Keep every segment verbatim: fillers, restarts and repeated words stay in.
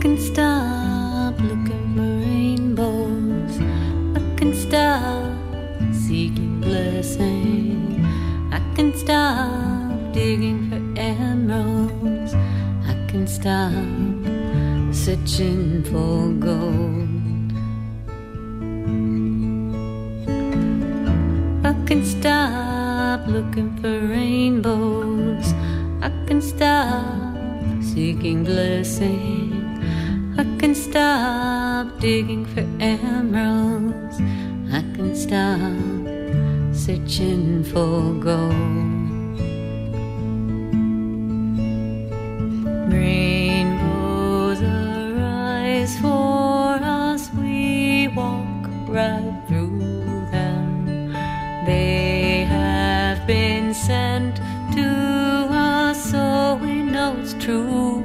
can stop looking for rainbows. I can stop seeking blessing. I can stop digging for emeralds. I can stop searching for gold. I can stop looking for rainbows. I can stop seeking blessing. I can stop digging for emeralds. I can stop searching for gold. Rainbows arise for us, we walk right through them. They have been sent to us, so we know it's true.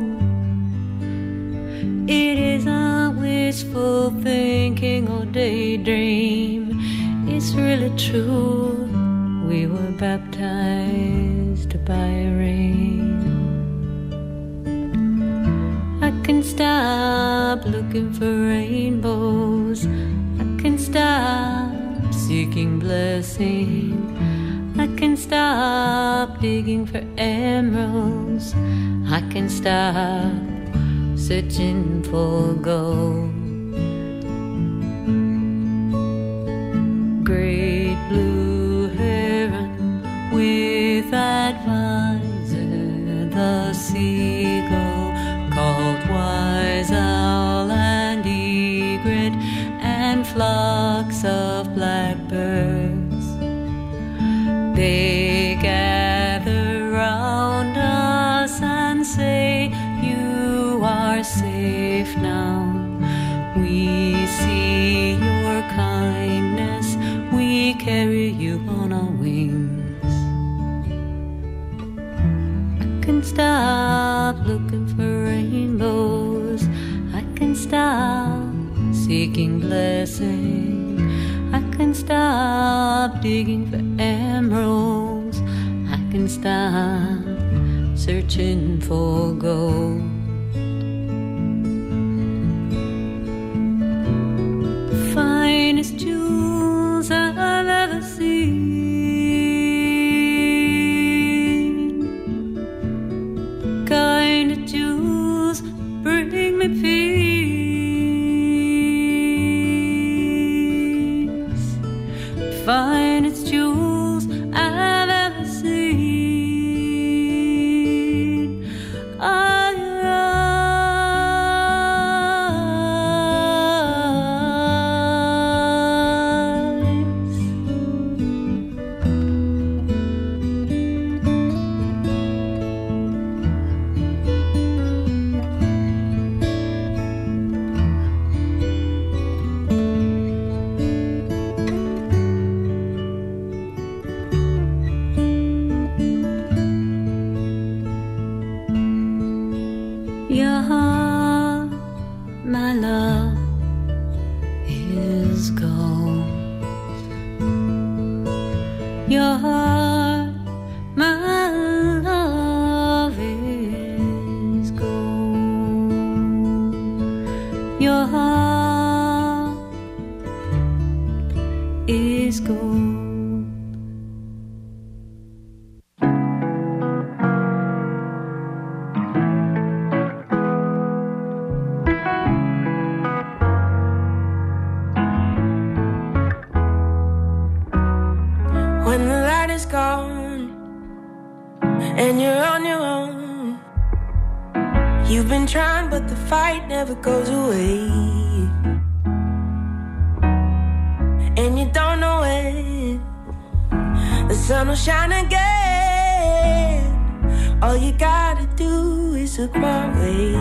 It isn't wishful thinking or daydream. It's really true. We were baptized by rain. I can stop looking for rainbows. I can stop seeking blessing. I can stop digging for emeralds. I can stop searching for gold. Great blue heron with advisor, the seagull called wise owl and egret, and flocks of blackbirds. They gather round us and say, you are safe now. We see your kindness. We carry you on our wings. I can stop looking for rainbows. I can stop seeking blessing. I can stop digging for emeralds. I can stop searching for gold. Finest jewels I've ever seen. Kind of jewels bring me peace. Finest jewels I've ever seen are your eyes. Your heart, my love, is gold. Your heart, my love, is gold. Your heart is gold. When the light is gone and you're on your own, you've been trying but the fight never goes away, and you don't know when the sun will shine again. All you gotta do is look my way.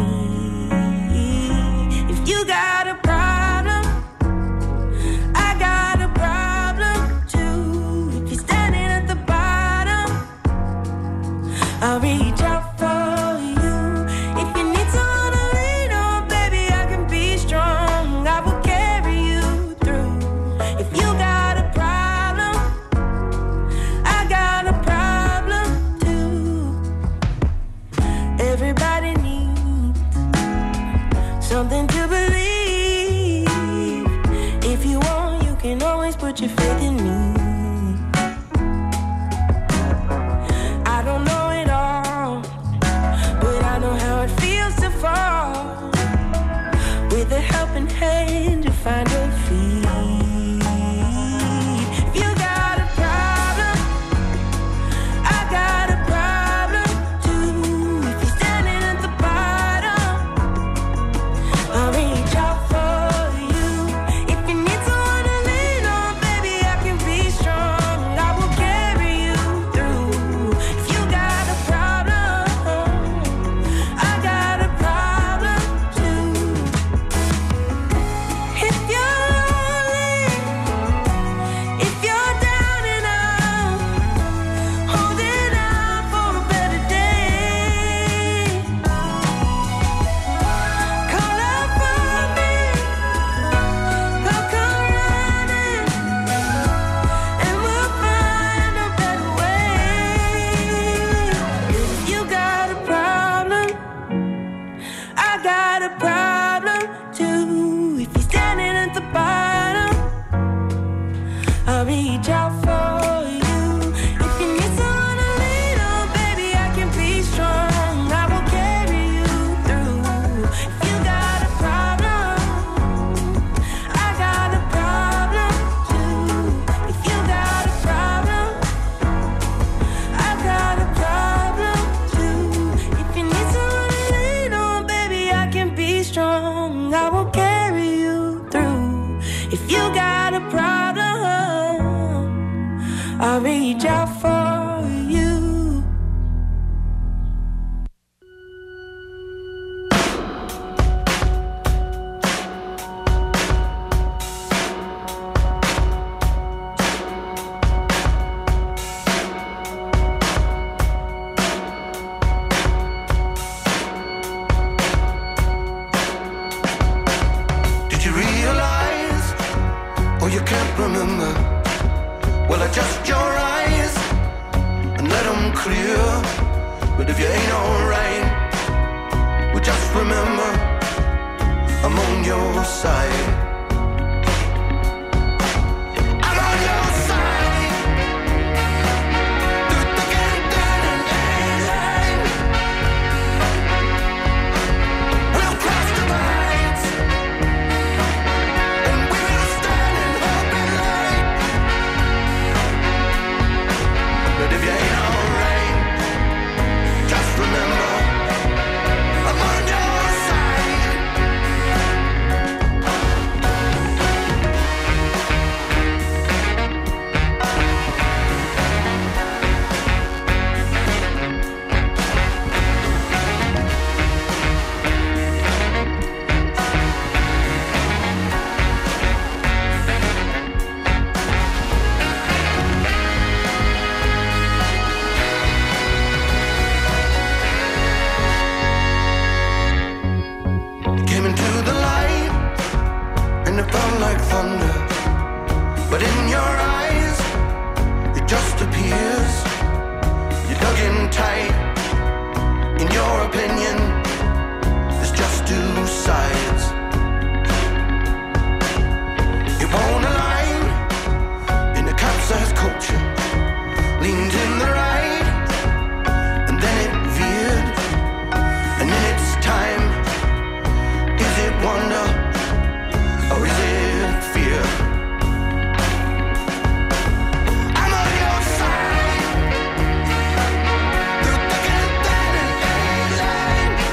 If you got a problem, I got a problem too. If you're standing at the bottom, I'll reach out for you. If you need someone to lean on, baby, I can be strong. I will carry you through. If you got a problem, I got a problem too. Everybody needs something to believe. If you want, you can always put your faith in me. I don't know it all, but I know how it feels to fall with a helping hand to find your feet. If you got a problem, I got a problem too. If you're standing at the bottom, I'll reach out for you. If you need someone to lean on, baby, I can be strong. I will carry you through. If you got a problem, I got a problem too. If you're lonely, if you're down and out, holding out for a better day, call out for me, they'll come running, and we'll find a better way. If you got a problem, I got a problem too. If you're standing at the bottom, I'll reach out for you. If you need someone to lean on, baby, I can be strong. I will carry you through. If you got a problem, I got a problem too. If you got a problem, I got a problem too. If you need someone to lean on, baby, I can be strong. I will carry you through. If you got a problem, I'll reach out for you. Did you realize, or you can't remember? Well, adjust your eyes and let them clear. But if you ain't alright, well, just remember, I'm on your side. I'm on your side. Through thick and thin and A-line, we'll cross divides, and we'll stand and hope and light. But if you ain't alright, just remember, I'm on your side. You came into the light, and it felt like thunder. But in your eyes, it just appears. You dug in tight. In your opinion, there's just two sides. It won't align in a capsized culture. Leaned in the right, and then it veered. And in its time, is it wonder or is it fear? I'm on your side. Through thick and thin and A-line,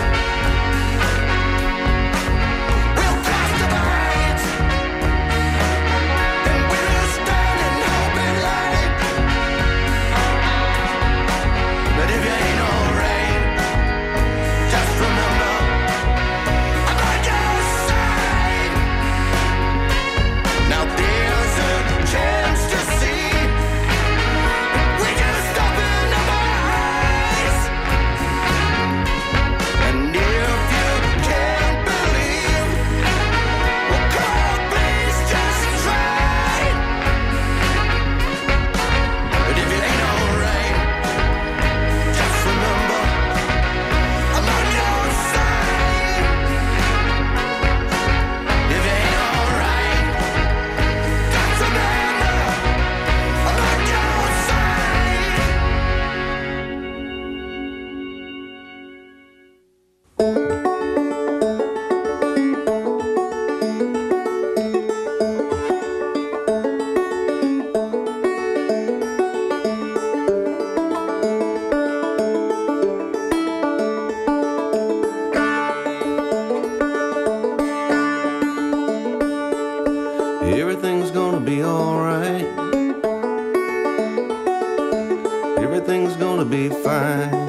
gonna be fine.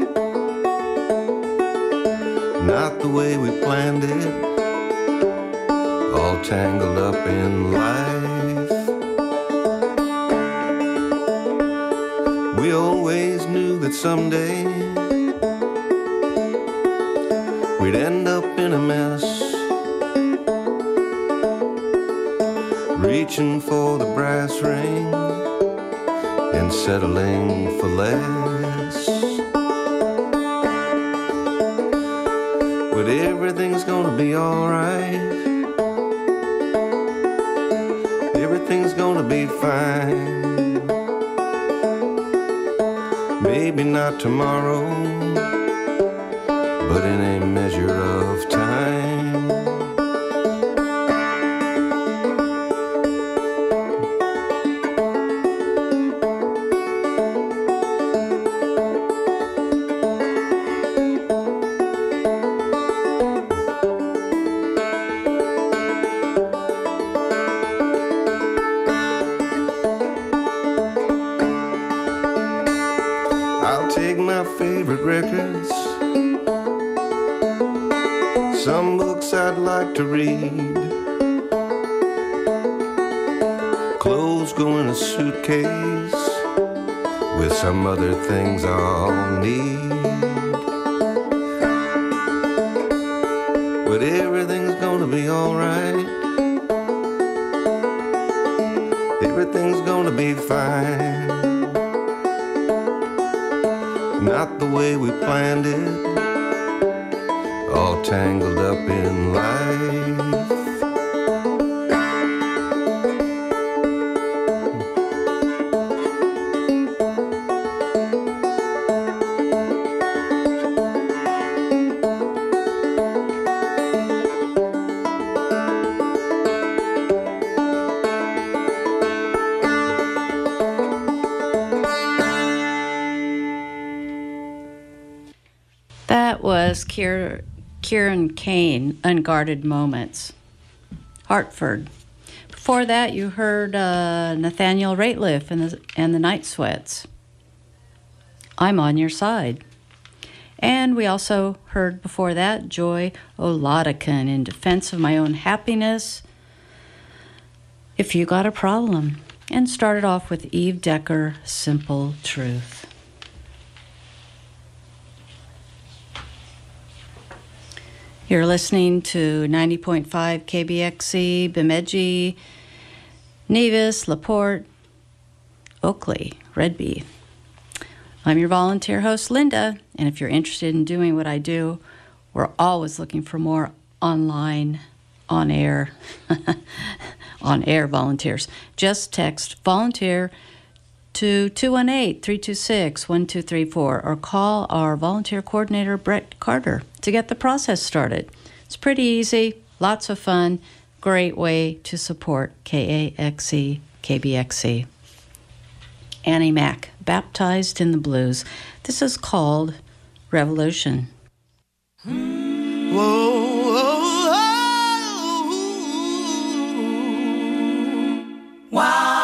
Not the way we planned it, all tangled up in life. We always knew that someday we'd end up in a mess, reaching for the brass ring and settling for less. But everything's gonna be alright. Everything's gonna be fine. Maybe not tomorrow, but in a measure of time. Records, some books I'd like to read, clothes go in a suitcase with some other things I'll need. But everything's gonna be alright. Everything's gonna be fine. Not the way we planned it, all tangled up in life. Was Kier, Kieran Kane, Unguarded Moments, Hartford. Before that, you heard uh, Nathaniel Rateliff and the, and the Night Sweats, I'm on Your Side. And we also heard before that Joy Oladican, In Defense of My Own Happiness, If You Got a Problem. And started off with Eve Decker, Simple Truth. You're listening to ninety point five K B X C, Bemidji, Nevis, LaPorte, Oakley, Redby. I'm your volunteer host, Linda, and if you're interested in doing what I do, we're always looking for more online, on-air, on-air volunteers. Just text volunteer to two one eight, three two six, one two three four or call our volunteer coordinator, Brett Carter, to get the process started. It's pretty easy, lots of fun, great way to support K A X C, K B X C. Annie Mac, Baptized in the Blues. This is called Revolution. Whoa, whoa, whoa. Wow.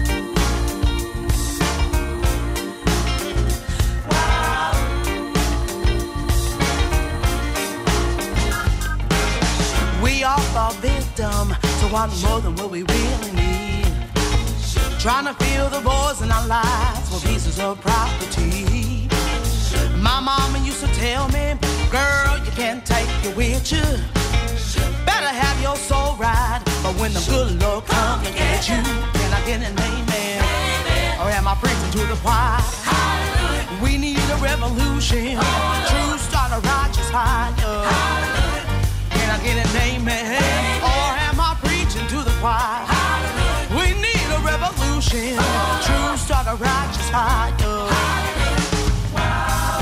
We all fall victim to want more than what we really need. Trying to fill the voids in our lives with pieces of property. My mama used to tell me, girl, you can't take it with you. Better have your soul right, but when the good Lord comes to get you, can I get an amen? Amen. Or am I preaching to the choir? Hallelujah. We need a revolution. Hallelujah. True start a righteous higher. Hallelujah. Can I get an amen? Amen? Or am I preaching to the choir? Hallelujah. We need a revolution. Hallelujah. True start a righteous higher. Wow.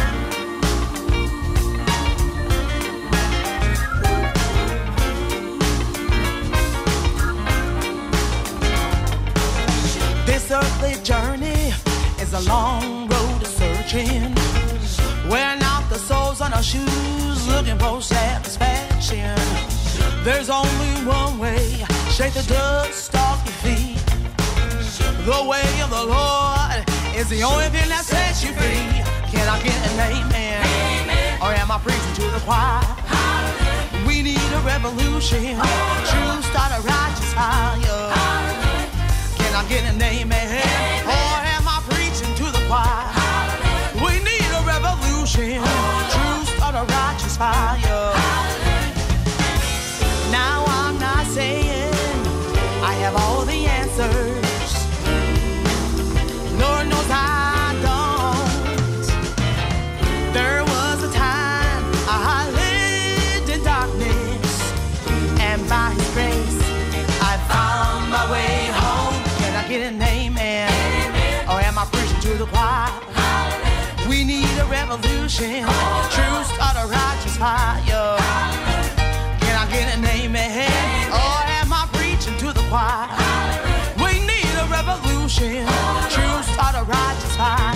This earthly journey is a long road to searching. Wearing out the soles on our shoes, looking for satisfaction. There's only one way, shake the dust off your feet. The way of the Lord is the only thing that sets you free. Can I get an amen? Amen. Or am I preaching to the choir? Hallelujah. We need a revolution. True start a righteous fire. Hallelujah. Can I get an amen? Amen. Or am I preaching to the choir? Hallelujah. We need a revolution. True start a righteous fire. Hallelujah. Now I'm not saying I have all the answers. Lord knows I don't. There was a time I lived in darkness, and by His grace I found my way home. Can I get an amen? Amen. Or am I preaching to the choir? Hallelujah. We need a revolution. Oh, true start a righteous fire. Hallelujah. Can I get an amen? Amen. Or am I preaching to the choir? Hallelujah. We need a revolution. Oh, true start a righteous fire.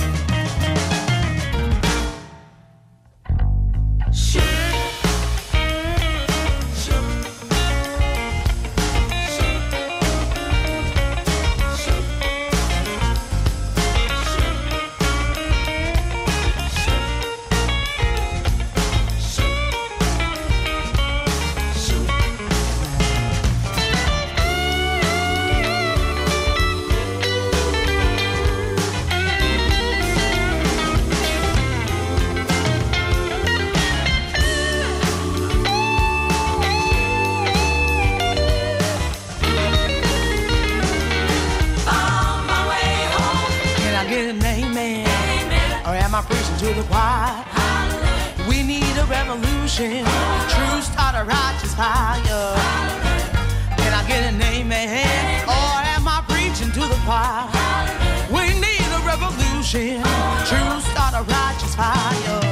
To the choir, hallelujah. We need a revolution. Hallelujah. True start a righteous fire. Hallelujah. Can I get an amen? Amen? Or am I preaching to the choir? Hallelujah. We need a revolution. Hallelujah. True start a righteous fire.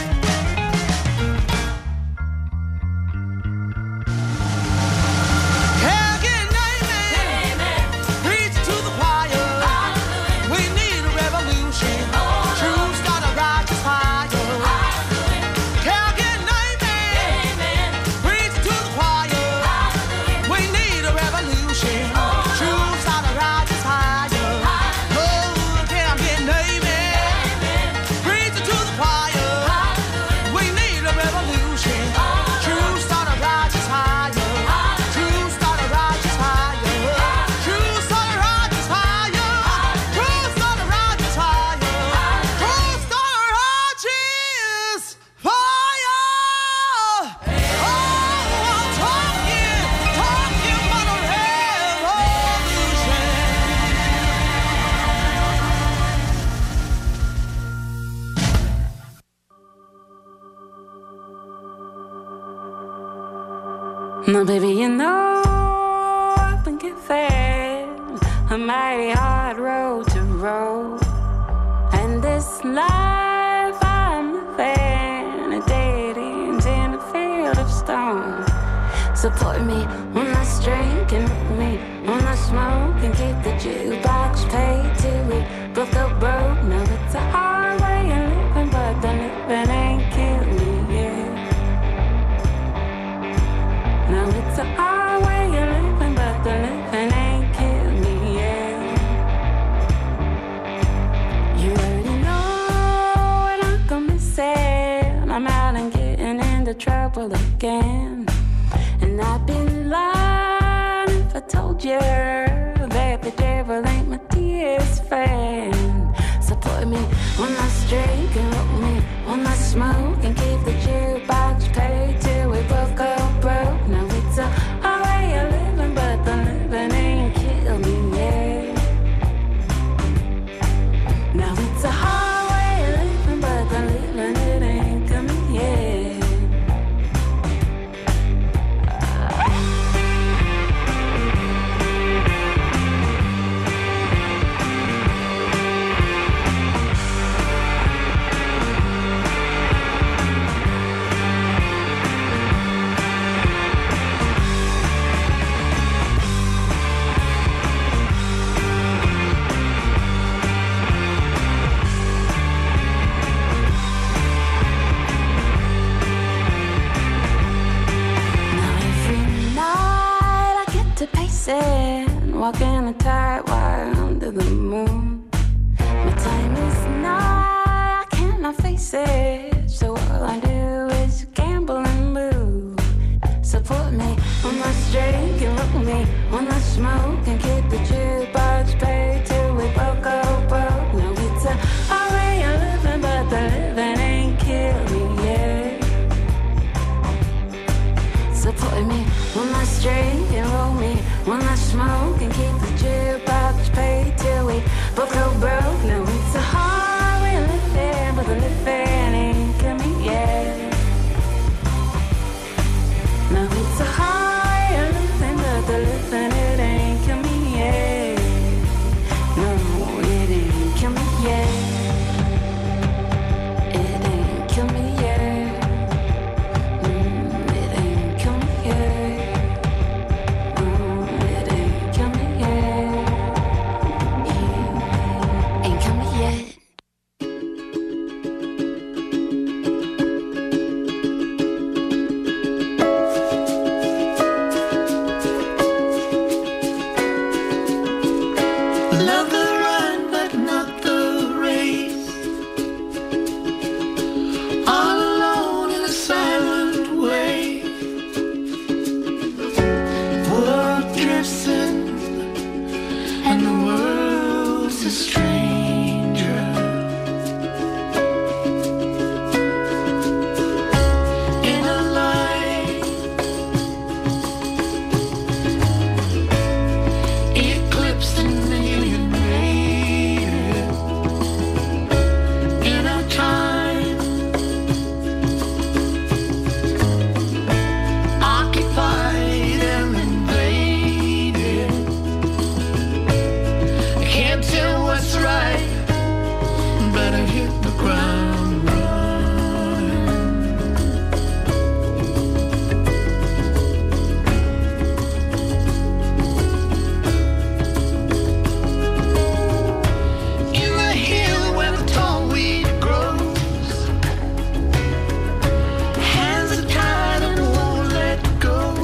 Now, baby, you know I think it's a mighty hard road to row, and this life I'm living, a dead end in a field of stone. Support me when I drink and with me when I smoke, and keep the jukebox paid till we both go broke. Now it's a hard way of living, but the living ain't killing me yet. Now it's a hard way of living, but the living ain't killing me yet. You already know what I'm gonna say. I'm out and getting into trouble again, and I've been lying if I told you that the devil ain't my dearest friend. Support me when I drink and with me when I smoke, and keep the jukebox paid till we both go broke. Now it's a hard way of living, but the living ain't killed me yet. Now it's a hard way of living, but the living it ain't coming yet. Walking a tight wire under the moon, face it. So all I do is gamble and move. Support me on the drink and roll me on the smoke and keep the jukebox paid till we both go broke. No, it's a hard way of living, but the living ain't killing me yet. Support me on the drink and roll me on the smoke and keep the jukebox paid till we both go broke. No, it's a hard way of living, but the living ain't killing me yet. No, it's a higher living, but the living, it ain't kill me yet. No, it ain't kill me yet. It ain't kill me yet. Mm, it ain't kill me yet. Mm, it ain't kill me yet. It ain't kill me yet. Love the run, but not the race. All alone in a silent way. World drifts in, and the world's a stranger. In a light, eclipsed in million rays. In a time occupied and invaded, I can't tell what's right. Better hit the ground running. In the hill where the tall weed grows, hands are tied and won't let go.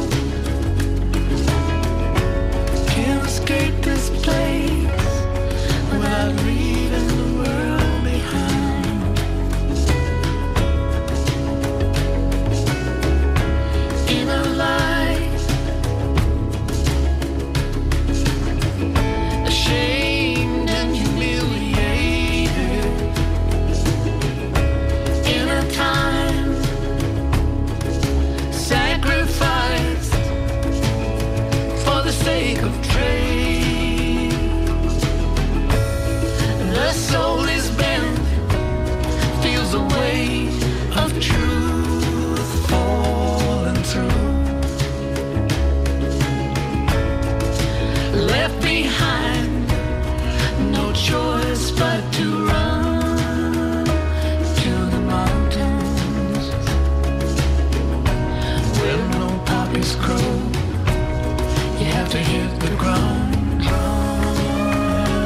Can't escape this place without leaving the world behind. In a life, ashamed and humiliated. In a time, sacrificed for the sake of trade. The soul is bent, feels the weight of truth falling through. Left behind, no choice but to run to the mountains where no poppies grow. You have to hit the ground running.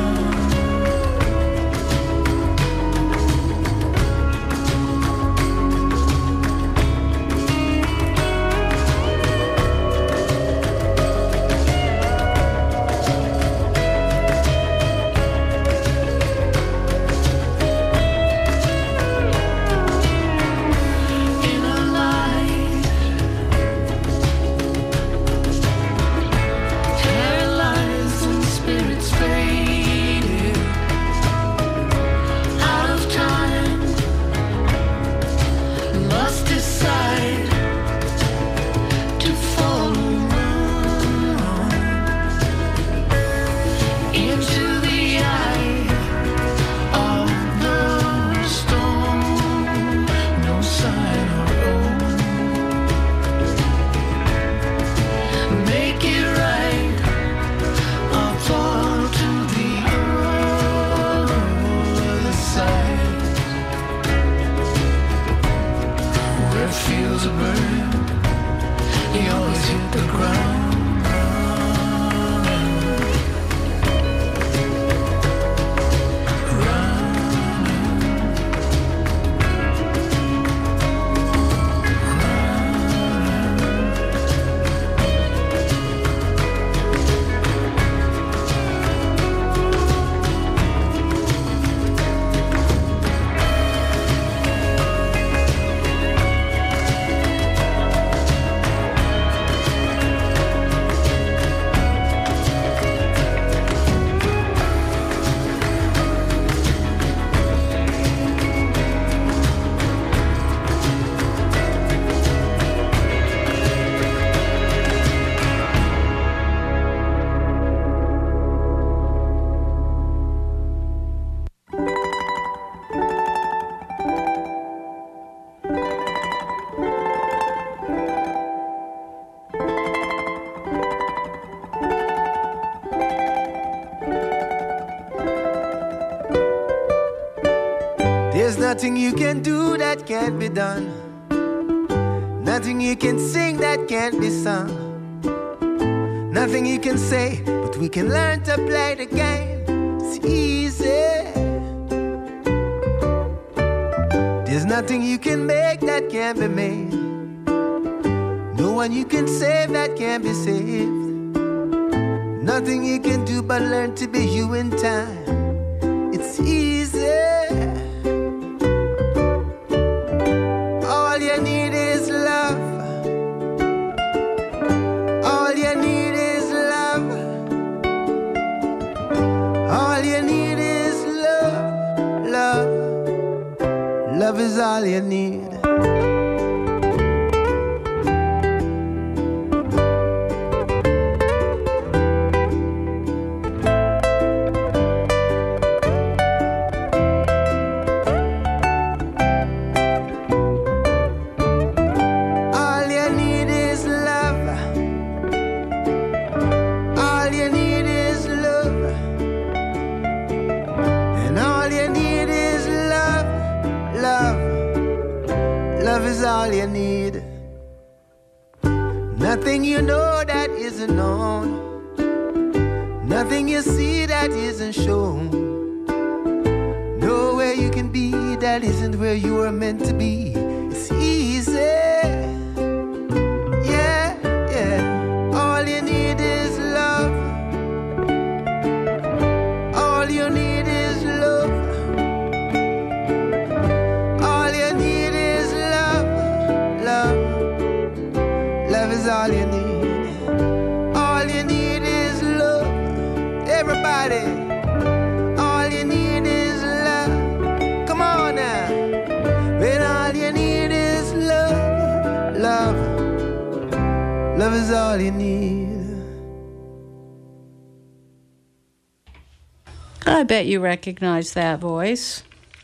In a light, paralyzed and spirits faded, out of time, must decide to follow on into the eye of the storm. No sign or omen. Make it right or fall to the other side. Where it feels a burden, you always hit the ground running. nothing you can do that can't be done. Nothing you can sing that can't be sung. Nothing you can say, but we can learn to play the game. It's easy. There's nothing you can make that can't be made. No one you can save that can't be saved. Nothing you can do but learn to be you in time. It's easy. All you need is love. All you need is love. All you need is love. Love. Love is all you need. All you need. Nothing you know that isn't known. Nothing you see that isn't shown. Nowhere you can be that isn't where you are meant to be. It's easy. Yeah, yeah. All you need is love. All you need is love. All you need is love. Love, love is all you need. All you need is love. Everybody, all you need is love. Come on now. When all you need is love, love, love is all you need. I bet you recognize that voice.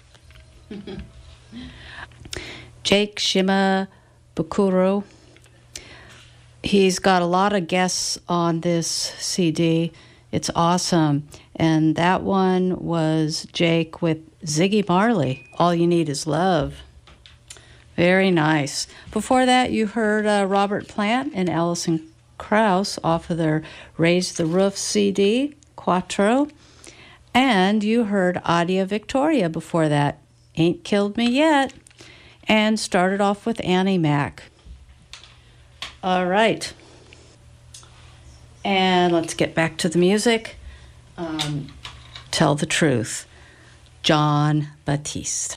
Jake Shima Bukuro. He's got a lot of guests on this C D. It's awesome. And that one was Jake with Ziggy Marley. All You Need Is Love. Very nice. Before that, you heard uh, Robert Plant and Alison Krauss off of their Raise the Roof C D, Quattro. And you heard Adia Victoria before that, Ain't Killed Me Yet. And started off with Annie Mac. All right. And let's get back to the music. Um, Tell the Truth. John Batiste.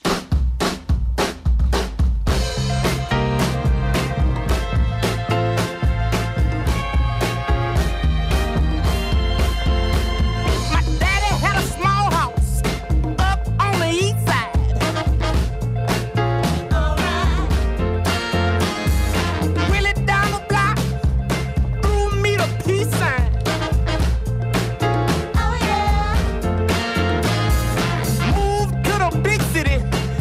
Moved to the big city.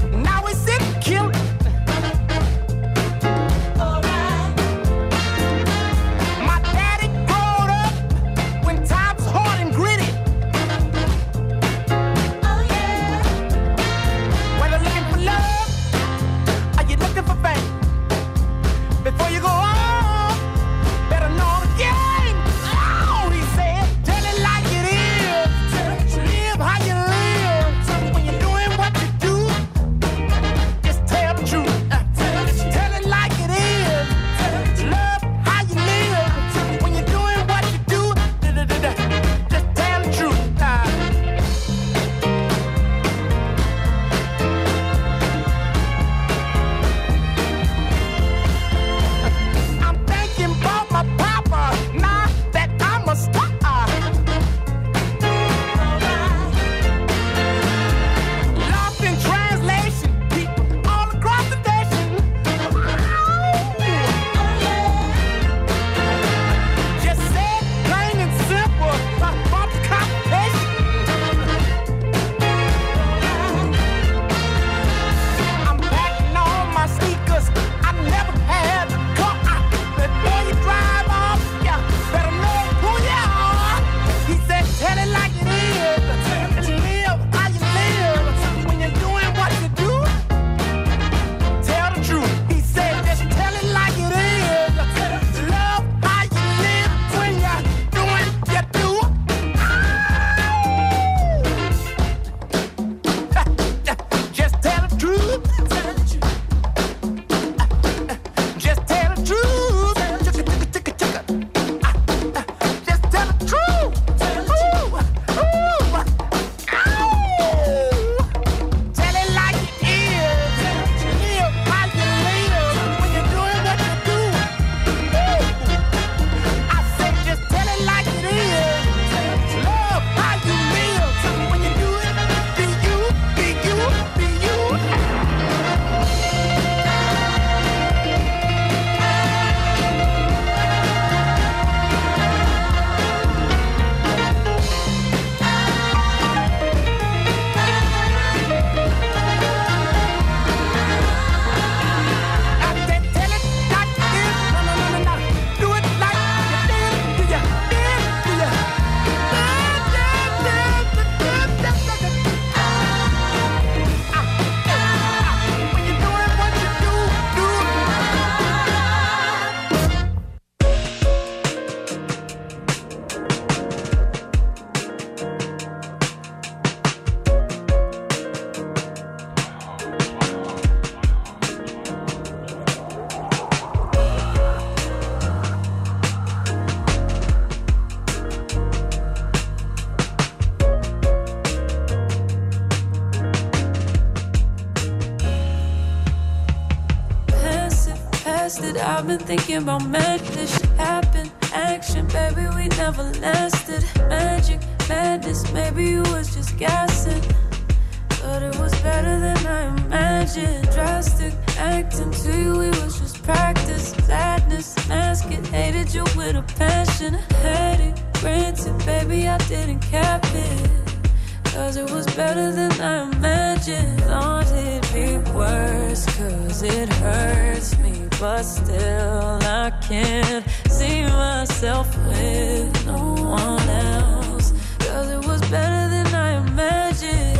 thinking about madness. Shit happened, action, baby, we never lasted. Magic, madness, maybe you was just gassing. But it was better than I imagined. Drastic, acting to you, it was just practice. Sadness, mask it, hated you with a passion. Had it, granted, baby, I didn't cap it. Cause it was better than I imagined. Thought it'd be worse, cause it hurts me. But still I can't see myself with no one else. Cause it was better than I imagined.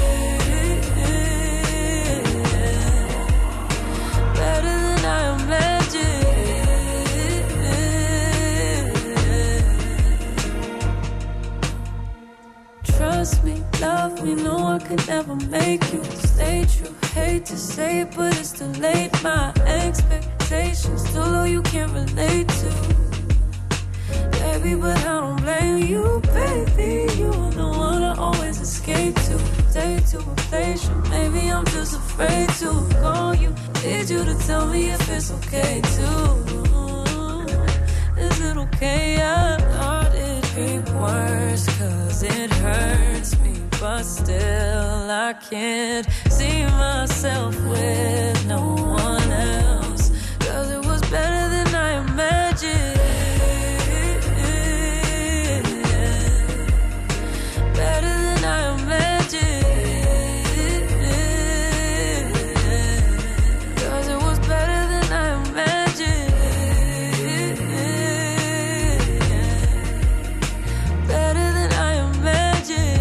Better than I imagined. Trust me, love me, no I could never make you stay true. Hate to say it, but it's too late. My expectations too low, you can't relate to. Baby, but I don't blame you, baby. You are the one I always escape to. Day to replace you, maybe I'm just afraid to call you. Need you to tell me if it's okay too. Is it okay? I thought it'd be worse, cause it hurts me. But still I can't see myself with no one else. Cause it was better than I imagined. Better than I imagined. Cause it was better than I imagined. Better than I imagined.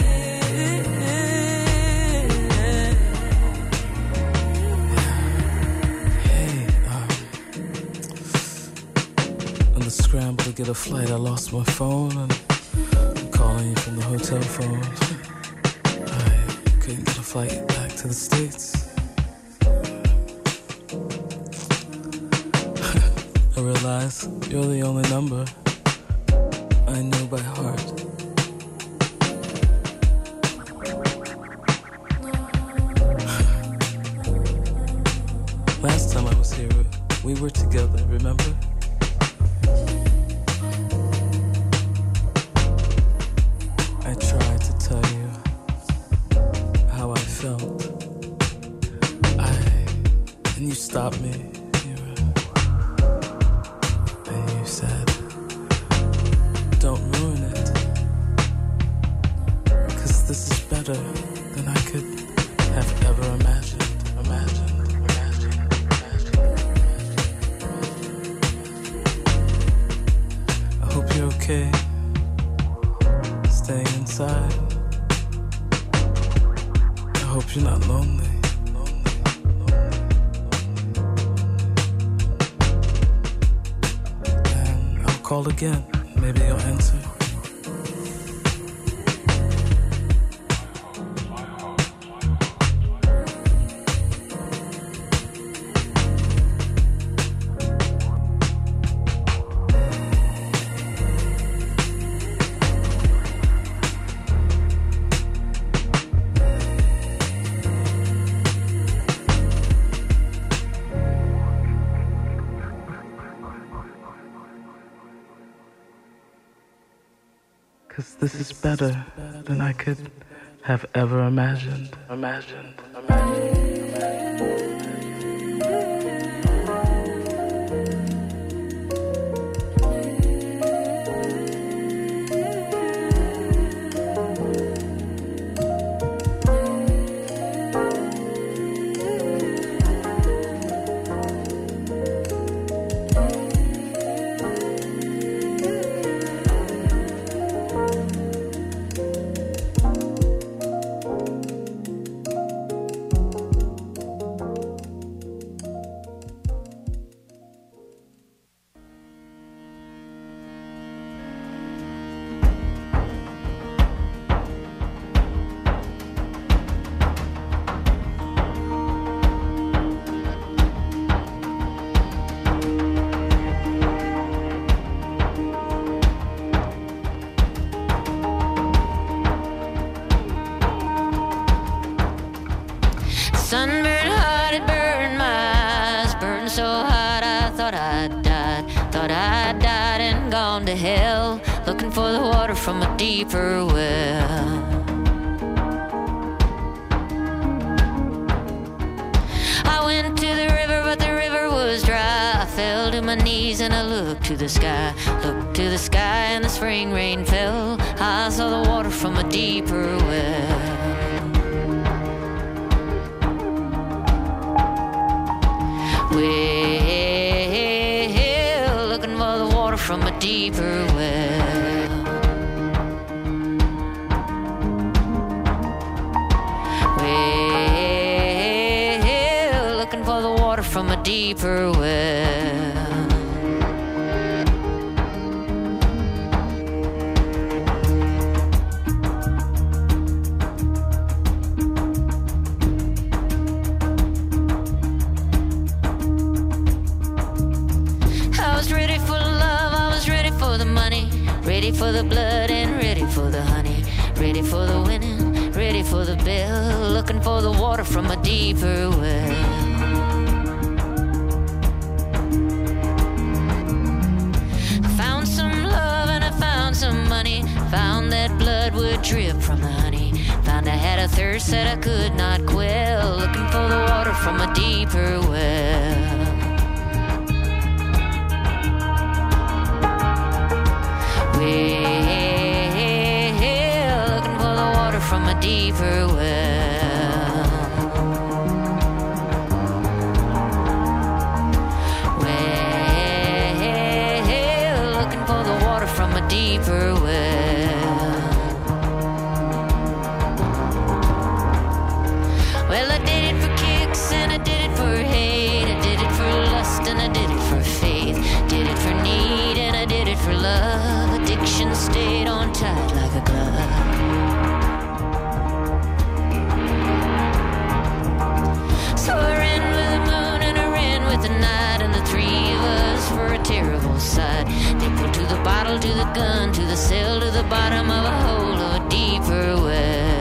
Scramble to get a flight, I lost my phone and I'm calling you from the hotel phone. I couldn't get a flight back to the States. I realize you're the only number I know by heart. Last time I was here, we were together, remember? Stop me, and you said, don't ruin it, cause this is better than I could have ever imagined, imagined, imagined, imagined. I hope you're okay, staying inside. I hope you're not lonely. Call again, maybe you'll answer. Cause this is better than I could have ever imagined, imagined, imagined, imagined. side. Thought I'd died and gone to hell, looking for the water from a deeper well. I went to the river, but the river was dry. I fell to my knees and I looked to the sky. Looked to the sky and the spring rain fell. I saw the water from a deeper well. Well, looking for the water from a deeper well. Well, looking for the water from a deeper well. Ready for the blood and ready for the honey. Ready for the winning, ready for the bill. Looking for the water from a deeper well. I found some love and I found some money. Found that blood would drip from the honey. Found I had a thirst that I could not quell. Looking for the water from a deeper well. Well, looking for the water from a deeper well. Well, looking for the water from a deeper well. Well, I did it for kicks and I did it for hate. I did it for lust and I did it for faith. Did it for need and I did it for love. Addiction stayed on tight like a glove. So I ran with the moon and I ran with the night, and the three of us were a terrible sight. They put to the bottle, to the gun, to the cell, to the bottom of a hole of a deeper well.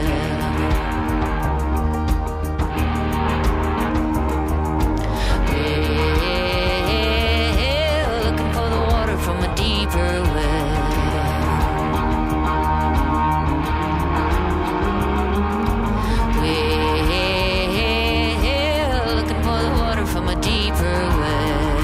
Well, looking for the water from a deeper well. From a deeper well.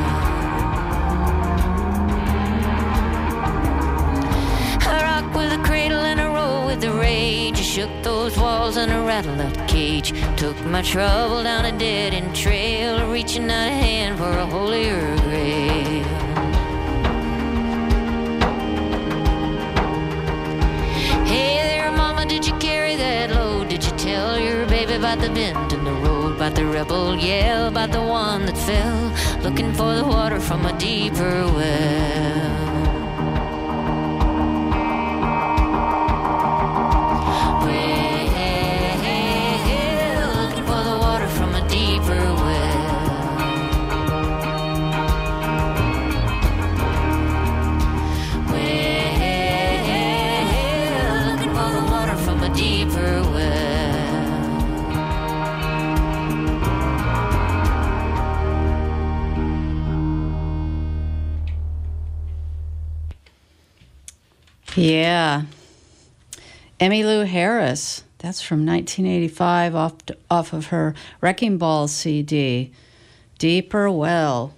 I rock with a cradle and I roll with the rage. I shook those walls and I rattled that cage. Took my trouble down a dead-end trail, reaching out a hand for a holier grail. Hey there, mama, did you carry that load? Did you tell your baby about the bend in the road? About the rebel yell, about the one that fell, looking for the water from a deeper well. Well, looking for the water from a deeper well. Well, looking for the water from a deeper well. Yeah. Emmylou Harris. That's from nineteen eighty-five off, off of her Wrecking Ball C D. Deeper Well.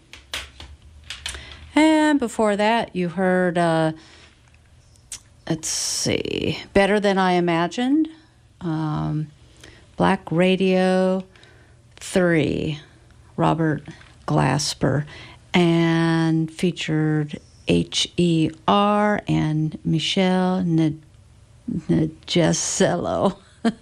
And before that, you heard, uh, let's see, Better Than I Imagined. Um, Black Radio three, Robert Glasper. And featured H E R and Michelle Ngesello.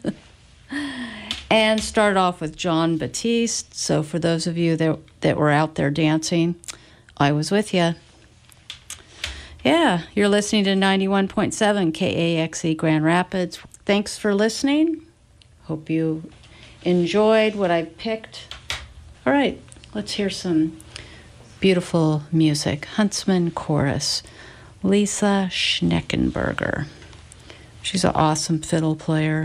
And started off with John Batiste. So for those of you that, that were out there dancing, I was with you. Yeah, you're listening to ninety-one point seven K A X E Grand Rapids. Thanks for listening. Hope you enjoyed what I picked. All right, let's hear some beautiful music. Huntsman Chorus, Lisa Schneckenberger. She's an awesome fiddle player.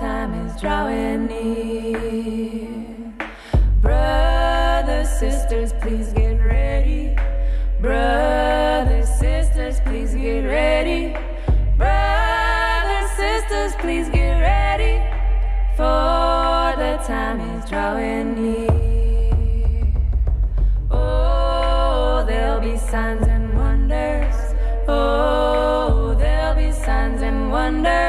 time is drawing near. Brothers, sisters, please get ready. Brothers, sisters, please get ready. Brothers, sisters, please get ready. For the time is drawing near. Oh, there'll be signs and wonders. Oh, there'll be signs and wonders.